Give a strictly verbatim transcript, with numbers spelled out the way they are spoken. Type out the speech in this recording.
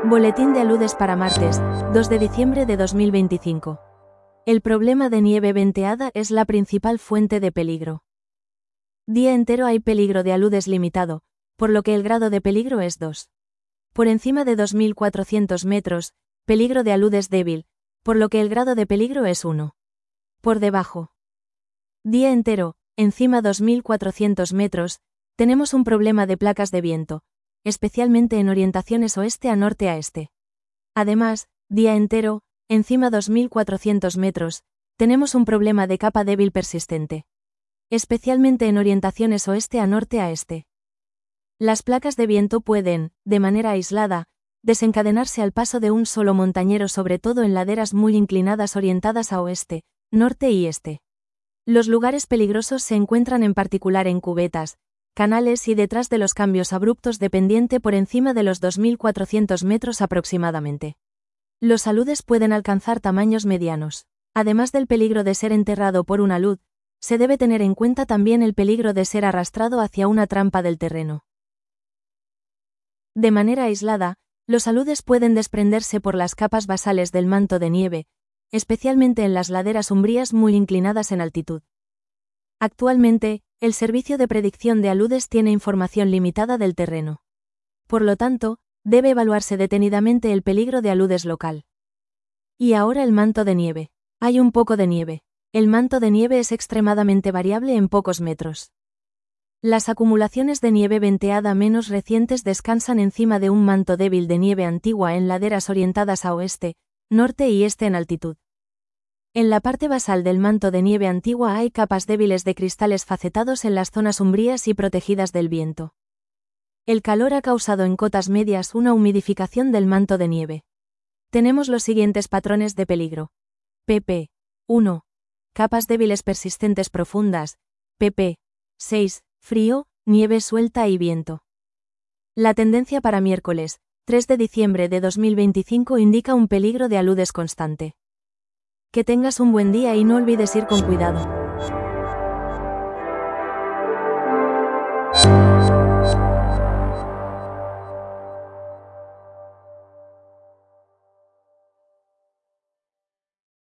Boletín de aludes para martes, dos de diciembre de dos mil veinticinco. El problema de nieve venteada es la principal fuente de peligro. Día entero hay peligro de aludes limitado, por lo que el grado de peligro es dos. Por encima de dos mil cuatrocientos metros, peligro de aludes débil, por lo que el grado de peligro es uno. Por debajo. Día entero, encima dos mil cuatrocientos metros, tenemos un problema de placas de viento, especialmente en orientaciones oeste a norte a este. Además, día entero, encima dos mil cuatrocientos metros, tenemos un problema de capa débil persistente, especialmente en orientaciones oeste a norte a este. Las placas de viento pueden, de manera aislada, desencadenarse al paso de un solo montañero, sobre todo en laderas muy inclinadas orientadas a oeste, norte y este. Los lugares peligrosos se encuentran en particular en cubetas, canales y detrás de los cambios abruptos de pendiente por encima de los dos mil cuatrocientos metros aproximadamente. Los aludes pueden alcanzar tamaños medianos. Además del peligro de ser enterrado por un alud, se debe tener en cuenta también el peligro de ser arrastrado hacia una trampa del terreno. De manera aislada, los aludes pueden desprenderse por las capas basales del manto de nieve, especialmente en las laderas umbrías muy inclinadas en altitud. Actualmente, el Servicio de Predicción de Aludes tiene información limitada del terreno. Por lo tanto, debe evaluarse detenidamente el peligro de aludes local. Y ahora el manto de nieve. Hay un poco de nieve. El manto de nieve es extremadamente variable en pocos metros. Las acumulaciones de nieve venteada menos recientes descansan encima de un manto débil de nieve antigua en laderas orientadas a oeste, norte y este en altitud. En la parte basal del manto de nieve antigua hay capas débiles de cristales facetados en las zonas umbrías y protegidas del viento. El calor ha causado en cotas medias una humidificación del manto de nieve. Tenemos los siguientes patrones de peligro. pp. uno. Capas débiles persistentes profundas. pp. seis. Frío, nieve suelta y viento. La tendencia para miércoles, tres de diciembre de dos mil veinticinco, indica un peligro de aludes constante. Que tengas un buen día y no olvides ir con cuidado.